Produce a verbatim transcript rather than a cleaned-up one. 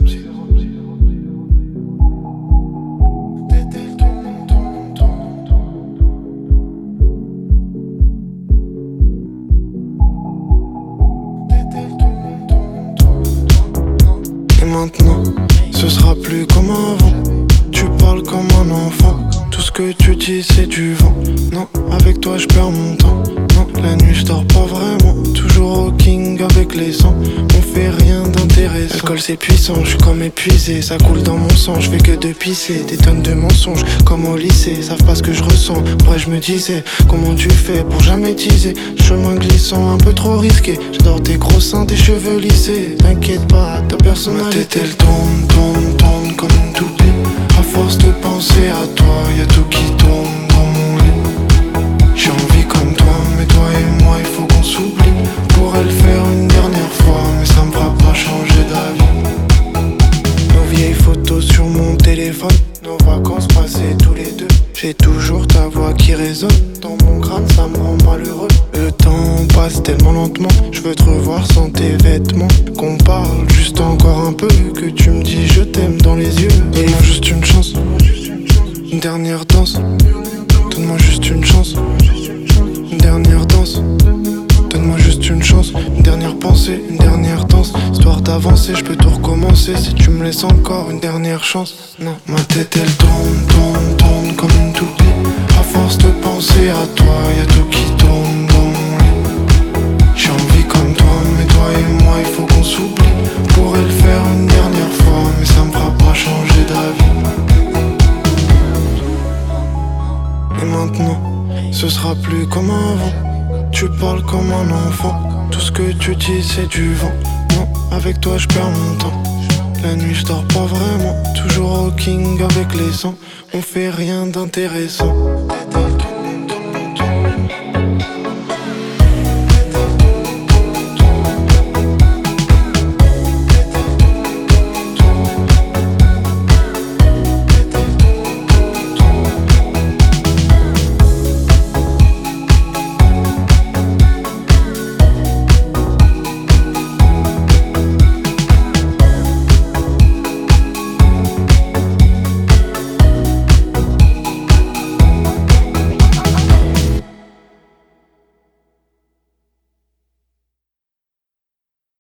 Et maintenant, ce sera plus comme avant. Tu parles comme un enfant. Tout ce que tu dis c'est du vent. Non, avec toi je perds mon temps. Non, la nuit je dors pas vraiment. Toujours au king avec les sangs. On fait rien d'intéressant. L'alcool c'est puissant, je suis comme épuisé. Ça coule dans mon sang, je fais que de pisser. Des tonnes de mensonges, comme au lycée. Savent pas ce que je ressens. Moi je me disais, comment tu fais pour jamais teaser. Chemin glissant, un peu trop risqué. J'adore tes gros seins, tes cheveux lissés. T'inquiète pas, ta personnalité. Ma tête elle tourne, tourne, tourne comme une toupie. À force de penser à toi, y'a tout qui tourne dans mon lit. J'ai envie comme toi, mais toi et moi il faut qu'on s'oublie. Pourrais le faire une dernière fois, mais ça me fera pas changer d'avis. Nos vieilles photos sur mon téléphone, nos vacances passées tous les deux. J'ai toujours ta voix qui résonne dans mon crâne, ça me rend malheureux. Le temps passe tellement lentement, je veux te revoir sans tes vêtements. Qu'on parle juste encore un peu, que tu me dis je t'aime dans les yeux. Donne-moi juste une chance, une dernière danse. Donne-moi juste une chance, une dernière danse. Donne-moi juste une chance, une dernière pensée, une dernière danse. Histoire d'avancer, je peux tout recommencer si tu me laisses encore une dernière chance. Non, ma tête elle tourne, tourne, tourne comme une toupie. À force de penser à toi, y'a tout qui tourne dans mon lit. J'ai envie comme toi, mais toi et moi il faut qu'on s'oublie. Pourrais le faire une dernière fois, mais ça me fera pas changer d'avis. Et maintenant, ce sera plus comme avant. Tu parles comme un enfant. Tout ce que tu dis c'est du vent. Non, avec toi je perds mon temps. La nuit je dors pas vraiment. Toujours au king avec les sangs. On fait rien d'intéressant.